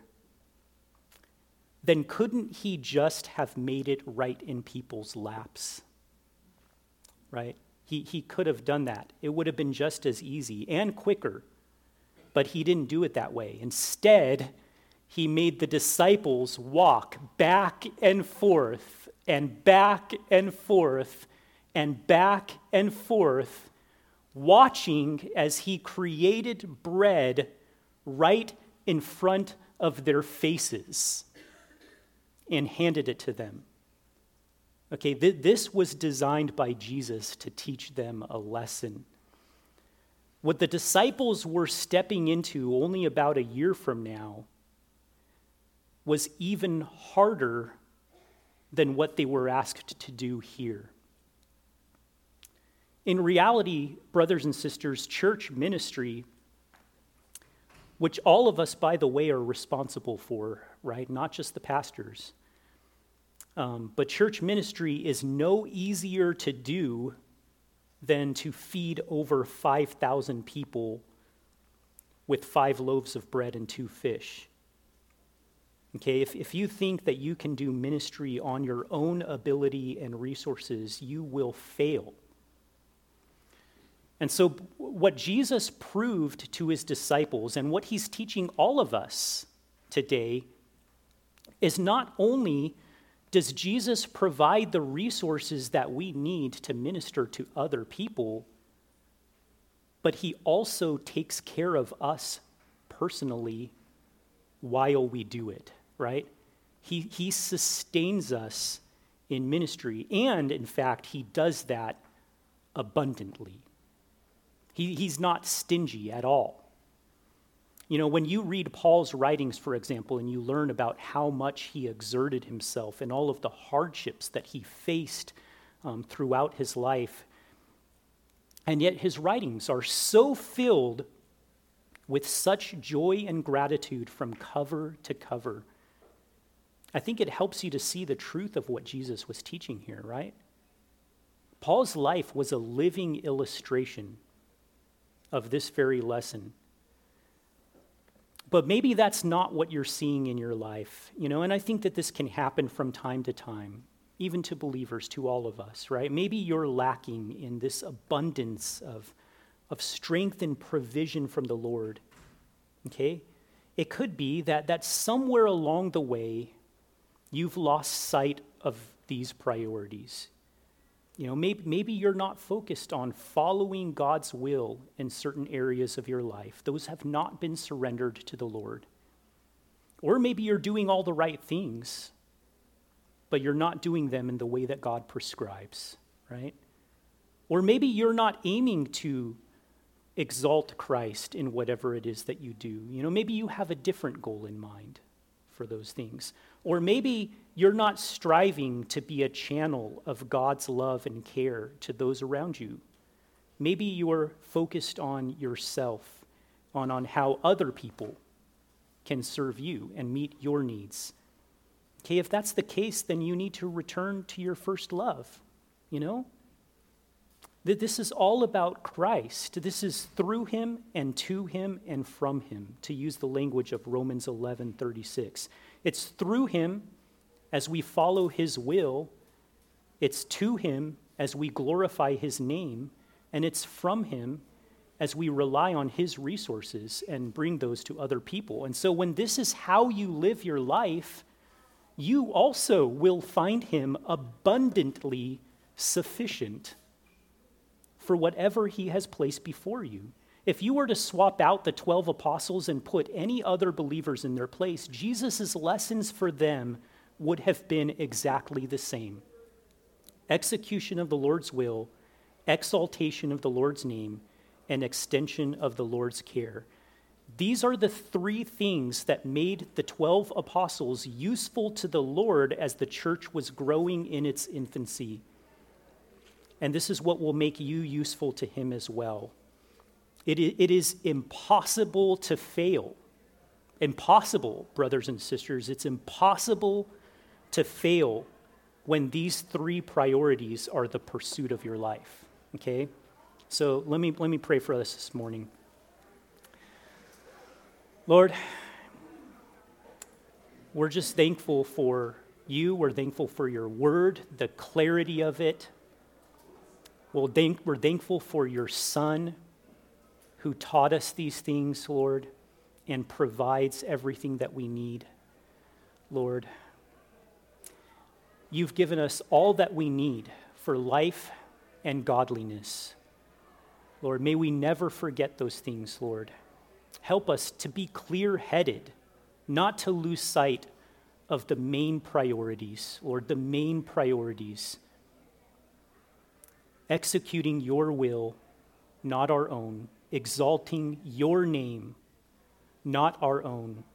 then couldn't he just have made it right in people's laps? Right? He, he could have done that. It would have been just as easy and quicker, but he didn't do it that way. Instead, he made the disciples walk back and forth and back and forth and back and forth, watching as he created bread right in front of their faces and handed it to them. Okay, th- this was designed by Jesus to teach them a lesson. What the disciples were stepping into only about a year from now was even harder than what they were asked to do here. In reality, brothers and sisters, church ministry, which all of us, by the way, are responsible for, right? Not just the pastors. Um, but church ministry is no easier to do than to feed over five thousand people with five loaves of bread and two fish. Okay, if, if you think that you can do ministry on your own ability and resources, you will fail. And so what Jesus proved to his disciples and what he's teaching all of us today is not only does Jesus provide the resources that we need to minister to other people, but he also takes care of us personally while we do it, right? He, he sustains us in ministry, and in fact, he does that abundantly. He, he's not stingy at all. You know, when you read Paul's writings, for example, and you learn about how much he exerted himself and all of the hardships that he faced um, throughout his life, and yet his writings are so filled with such joy and gratitude from cover to cover, I think it helps you to see the truth of what Jesus was teaching here, right? Paul's life was a living illustration of this very lesson. But maybe that's not what you're seeing in your life, you know, and I think that this can happen from time to time, even to believers, to all of us, right? Maybe you're lacking in this abundance of, of strength and provision from the Lord, okay? It could be that, that somewhere along the way, you've lost sight of these priorities. You know, maybe, maybe you're not focused on following God's will in certain areas of your life. Those have not been surrendered to the Lord. Or maybe you're doing all the right things, but you're not doing them in the way that God prescribes, right? Or maybe you're not aiming to exalt Christ in whatever it is that you do. You know, maybe you have a different goal in mind for those things. Or maybe you're not striving to be a channel of God's love and care to those around you. Maybe you're focused on yourself, on, on how other people can serve you and meet your needs. Okay, if that's the case, then you need to return to your first love, you know? That this is all about Christ. This is through him and to him and from him, to use the language of Romans eleven thirty-six. It's through him as we follow his will, it's to him as we glorify his name, and it's from him as we rely on his resources and bring those to other people. And so when this is how you live your life, you also will find him abundantly sufficient for whatever he has placed before you. If you were to swap out the twelve apostles and put any other believers in their place, Jesus' lessons for them would have been exactly the same. Execution of the Lord's will, exaltation of the Lord's name, and extension of the Lord's care. These are the three things that made the twelve apostles useful to the Lord as the church was growing in its infancy. And this is what will make you useful to him as well. It, it is impossible to fail. Impossible, brothers and sisters. It's impossible to fail when these three priorities are the pursuit of your life. Okay? So let me, let me pray for us this morning. Lord, we're just thankful for you. We're thankful for your word, the clarity of it. We'll thank, we're thankful for your Son who taught us these things, Lord, and provides everything that we need. Lord, you've given us all that we need for life and godliness. Lord, may we never forget those things, Lord. Help us to be clear-headed, not to lose sight of the main priorities, Lord, the main priorities. Executing your will, not our own. Exalting your name, not our own.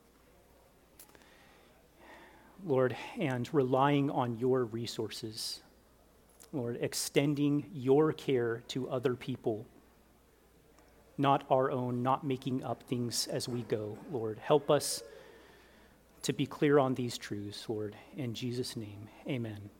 Lord, and relying on your resources. Lord, extending your care to other people, not our own, not making up things as we go. Lord, help us to be clear on these truths, Lord. In Jesus' name, amen.